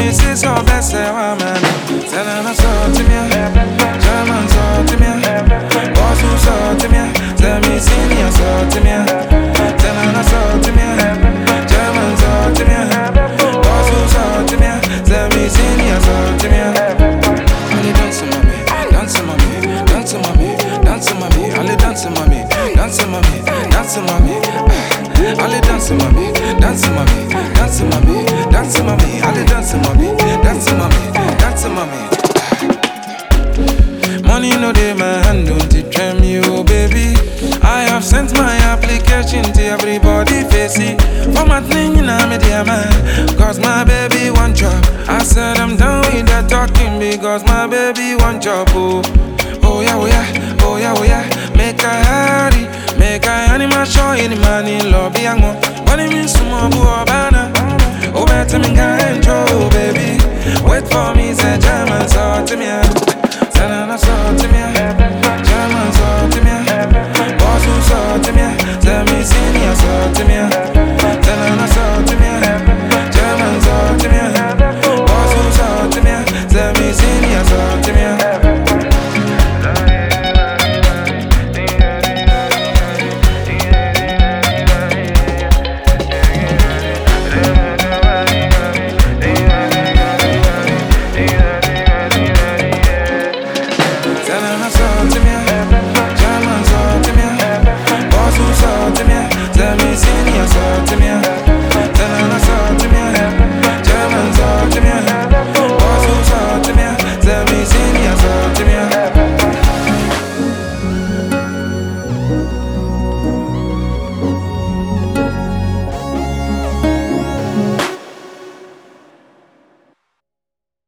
say so best say woman. Tell her so to me. German so to me. Boss who so to me. Tell me senior so to me. Tell her so to me. German so to me. Boss who so to me. Tell me senior so to me. Only dancing mommy, dancing mommy, dancing mommy, dancing mommy. Only dancing mommy, dancing mommy, dancing mommy. Only dancing mommy, dancing mommy, dancing mommy, dancing mommy. Only dancing mommy, dancing mommy, dancing mommy. Money no dey my hand, don't it trem you, baby. I have sent my application to everybody, face it. For my thing in a media man, cause my baby want job. I said I'm done with that talking because my baby want job. Oh, oh yeah, oh yeah, oh yeah, oh yeah. Make a hurry, make a animal show in the money lobby and more. Money means some more banana. Oh, better me can enjoy, baby. Wait for me, say German, so to me.